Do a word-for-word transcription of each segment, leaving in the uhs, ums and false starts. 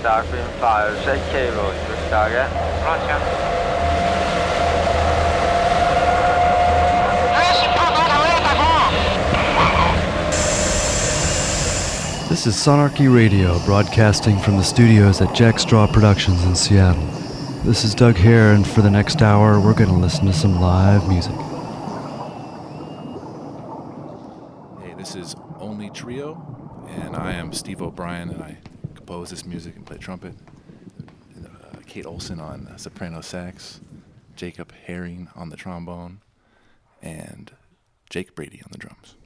Darkwing five, set cable to the target. Roger. This is Sonarchy Radio, broadcasting from the studios at Jack Straw Productions in Seattle. This is Doug Hare, and for the next hour, we're going to listen to some live music. Hey, this is Only Trio, and I am Steve O'Brien, and I compose this music and play trumpet. Uh, Kate Olson on soprano sax, Jacob Herring on the trombone, and Jake Brady on the drums.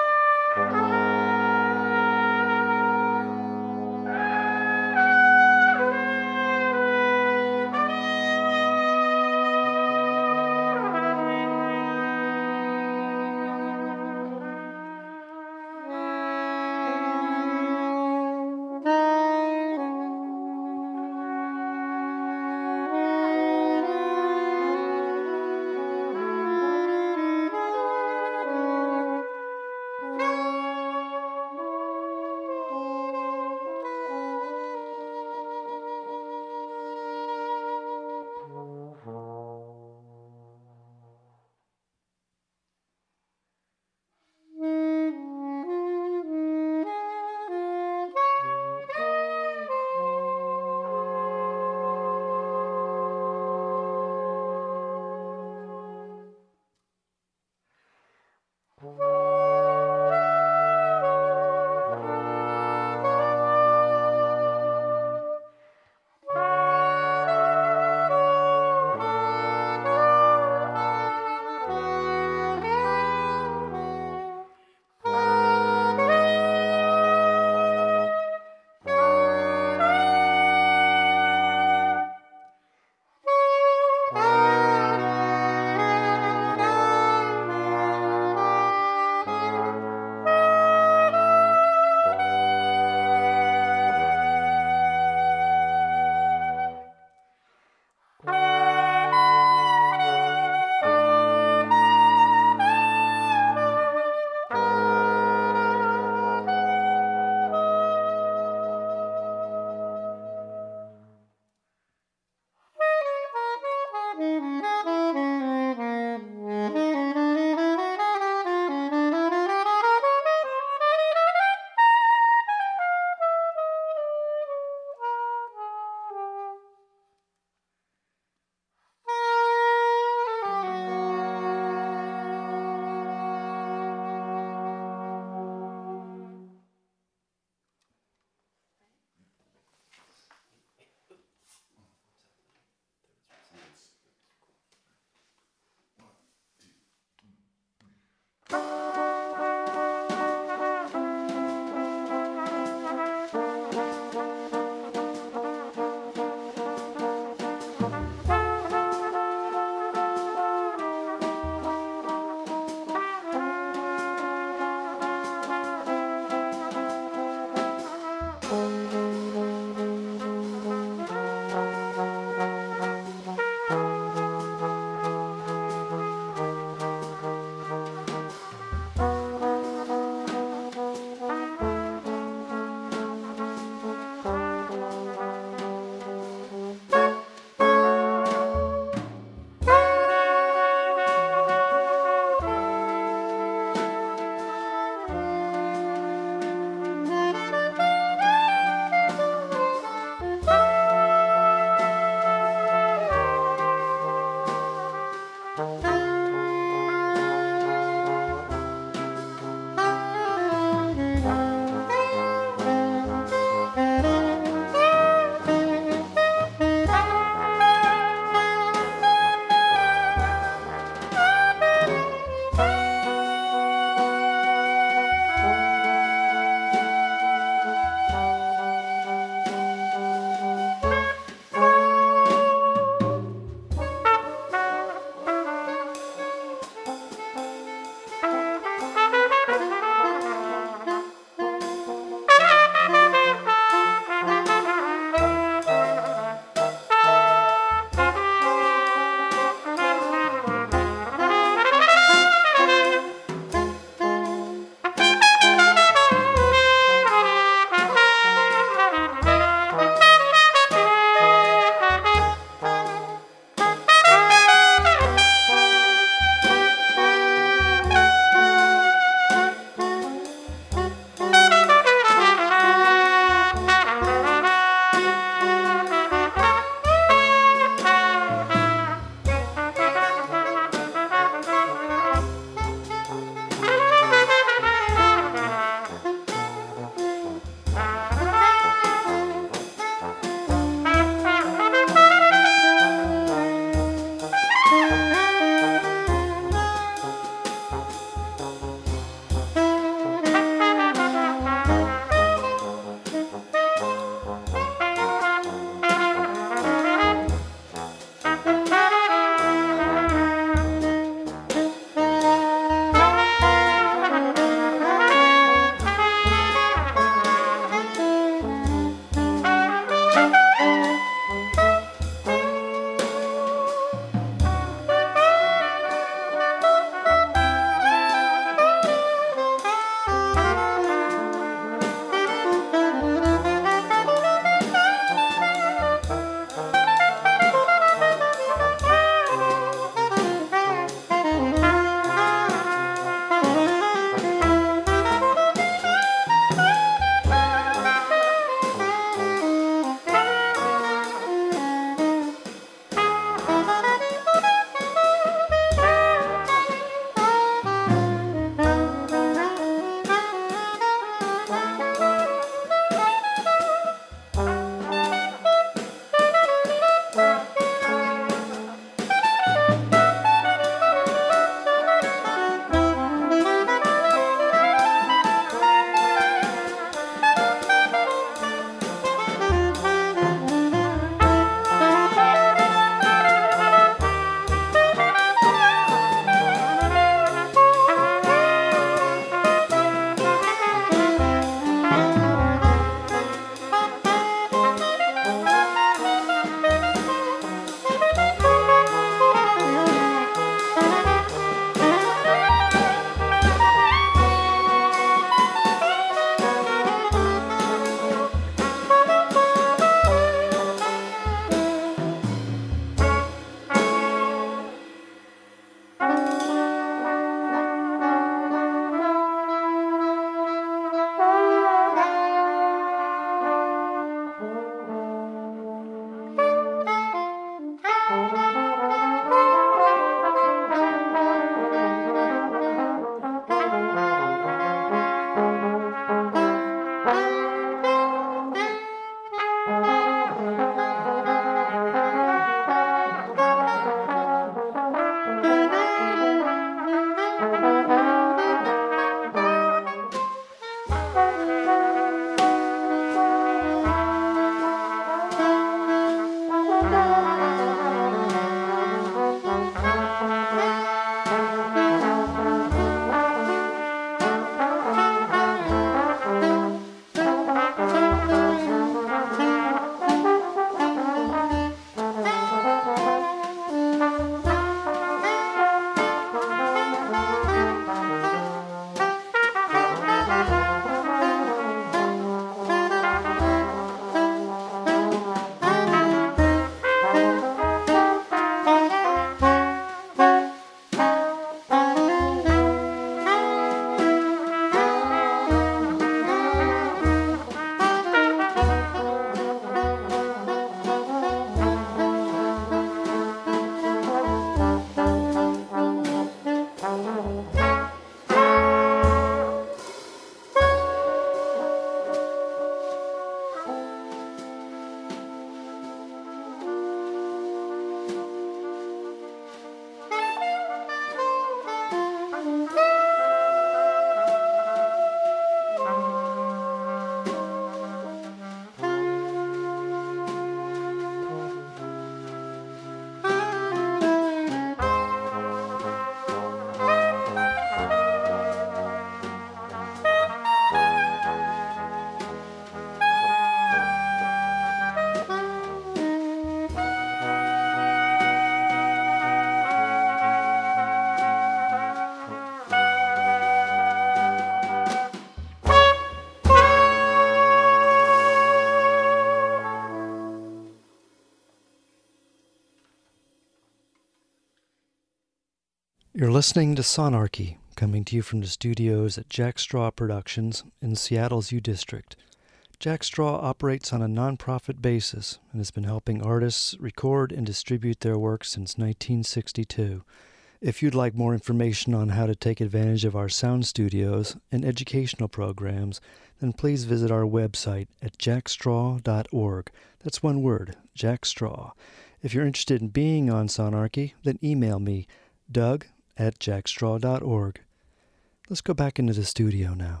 You're listening to Sonarchy, coming to you from the studios at Jack Straw Productions in Seattle's U District. Jack Straw operates on a non-profit basis and has been helping artists record and distribute their work since nineteen sixty-two. If you'd like more information on how to take advantage of our sound studios and educational programs, then please visit our website at jack straw dot org. That's one word, Jack Straw. If you're interested in being on Sonarchy, then email me, Doug at jack straw dot org. Let's go back into the studio now.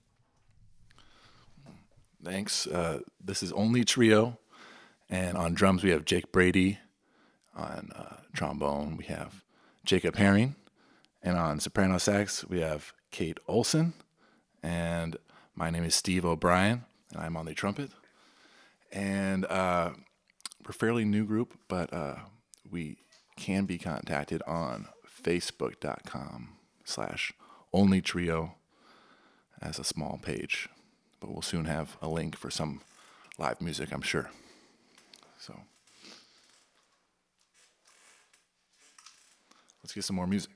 Thanks. Uh, this is Only Trio, and on drums we have Jake Brady. On uh, trombone we have Jacob Herring, and on soprano sax we have Kate Olson, and my name is Steve O'Brien, and I'm on the trumpet. And uh, we're a fairly new group, but uh, we can be contacted on facebook.com slash only trio as a small page. But we'll soon have a link for some live music, I'm sure. So let's get some more music.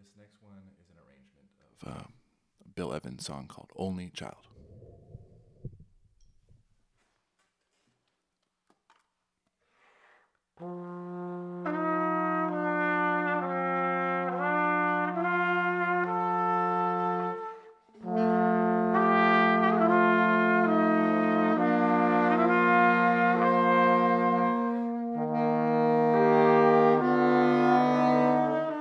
this next one is an arrangement of uh, a Bill Evans song called Only Child.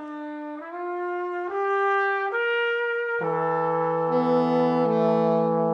Thank you.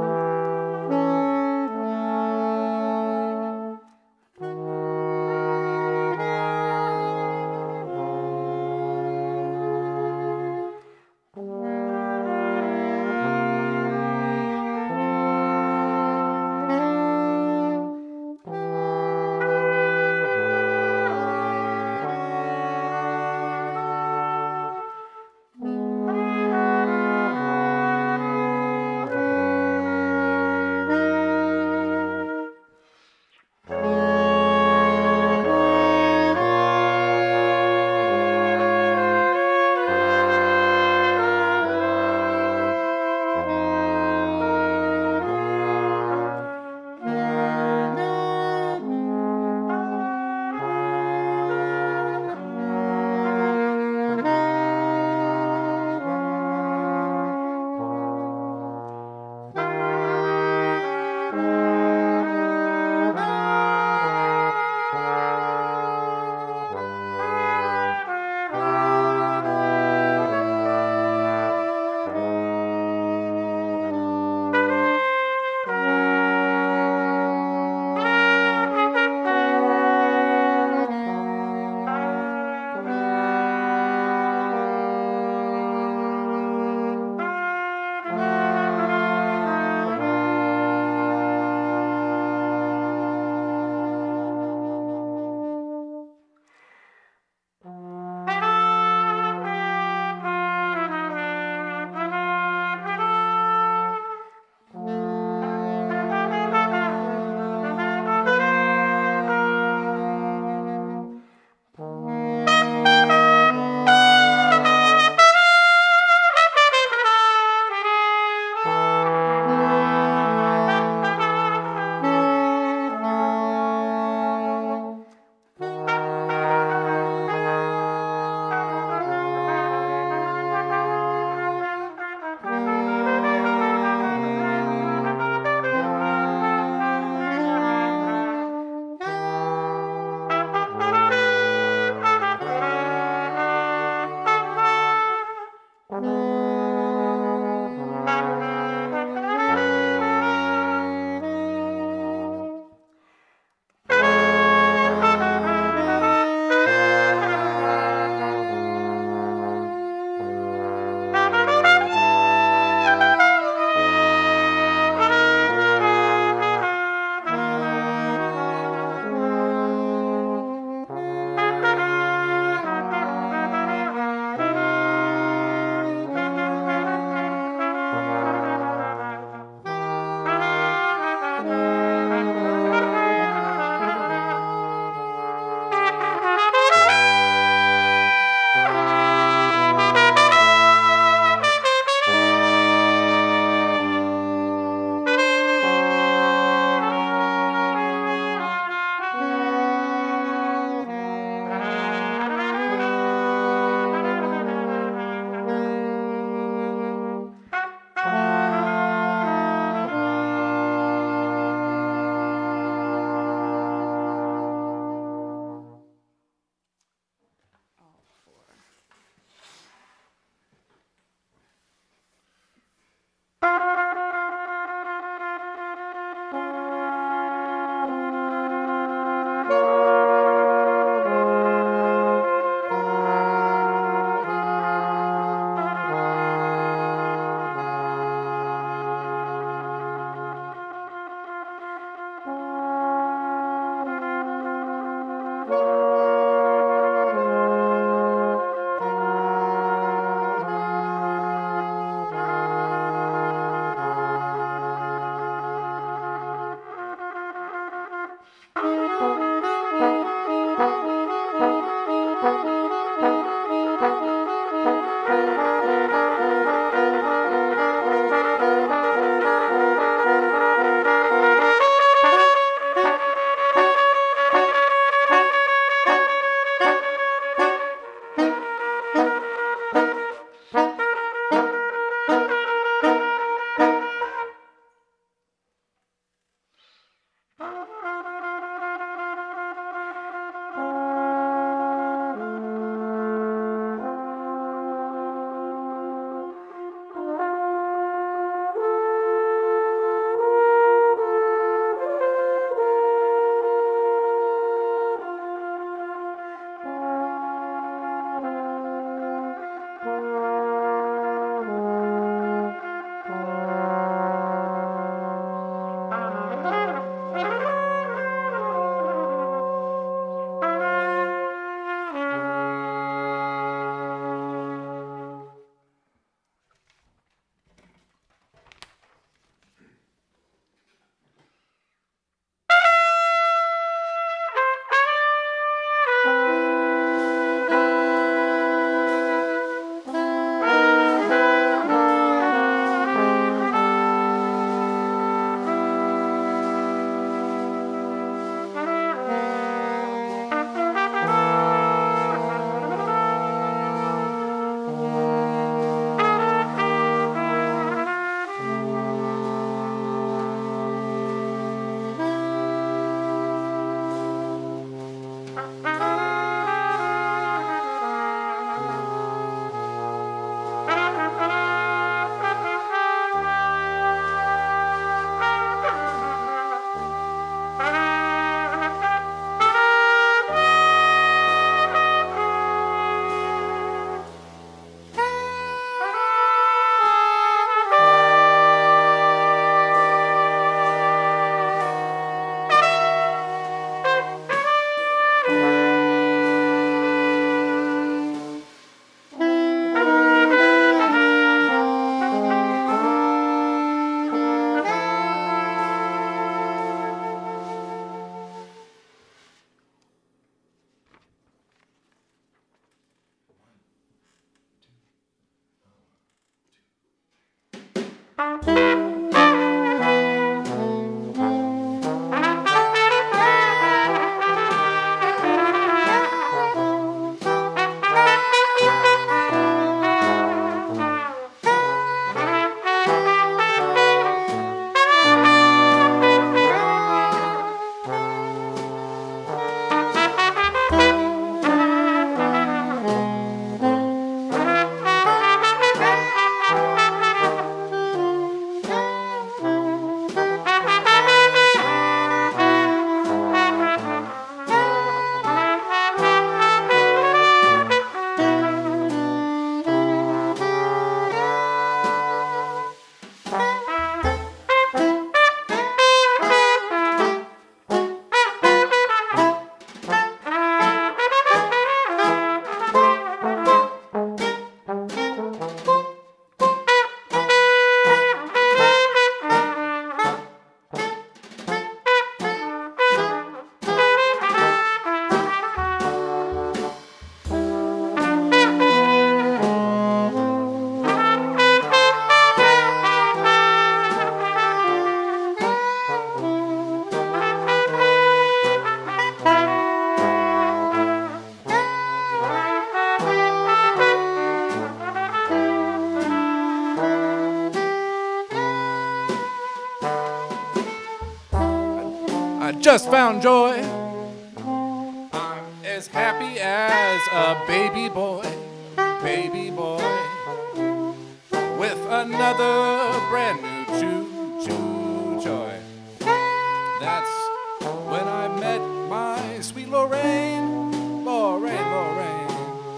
Just found joy. I'm as happy as a baby boy, baby boy, with another brand new choo-choo joy. That's when I met my sweet Lorraine, Lorraine, Lorraine.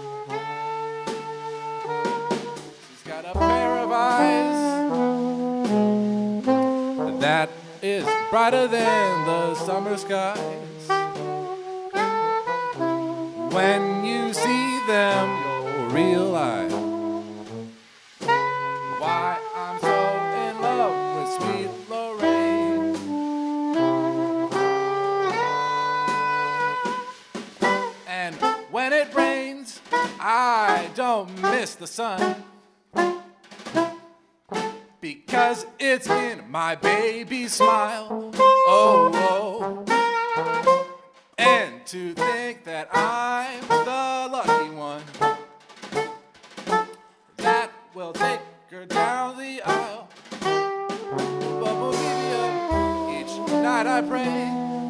She's got a pair of eyes that is brighter than the summer skies. When you see them, you'll realize why I'm so in love with sweet Lorraine. And when it rains, I don't miss the sun, because it's in my baby's smile. Oh, oh. And to think that I'm the lucky one that will take her down the aisle. But Bolivia, each night I pray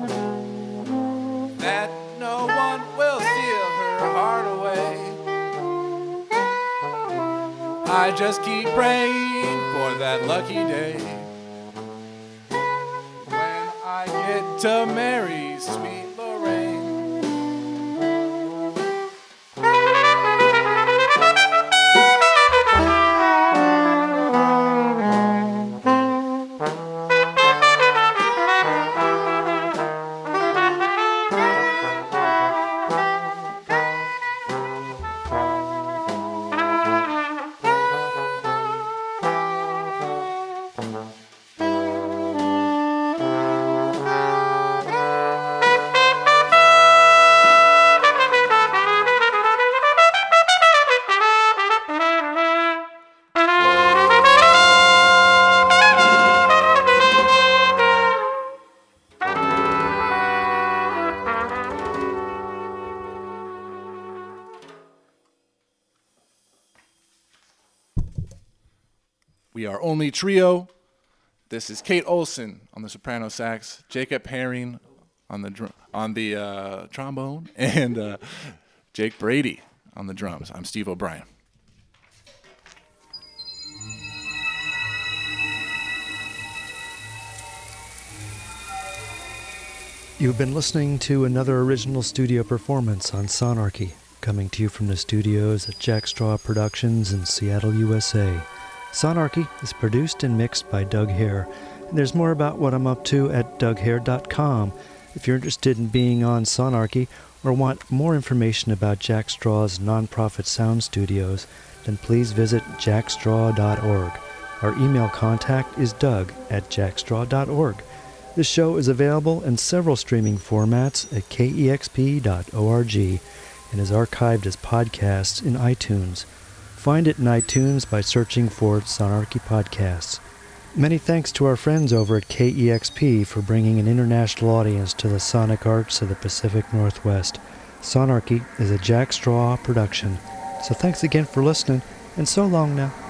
that no one will steal her heart away. I just keep praying for that lucky day when I get to marry sweet Lorraine. We are Only Trio. This is Kate Olson on the soprano sax, Jacob Herring on the dr- on the uh, trombone, and uh, Jake Brady on the drums. I'm Steve O'Brien. You've been listening to another original studio performance on Sonarchy, coming to you from the studios at Jack Straw Productions in Seattle, U S A. Sonarchy is produced and mixed by Doug Hare, and there's more about what I'm up to at doug hare dot com. If you're interested in being on Sonarchy or want more information about Jack Straw's nonprofit sound studios, then please visit jack straw dot org. Our email contact is doug at jack straw dot org. This show is available in several streaming formats at k e x p dot org and is archived as podcasts in iTunes. Find it in iTunes by searching for Sonarchy Podcasts. Many thanks to our friends over at K E X P for bringing an international audience to the sonic arts of the Pacific Northwest. Sonarchy is a Jack Straw production. So thanks again for listening, and so long now.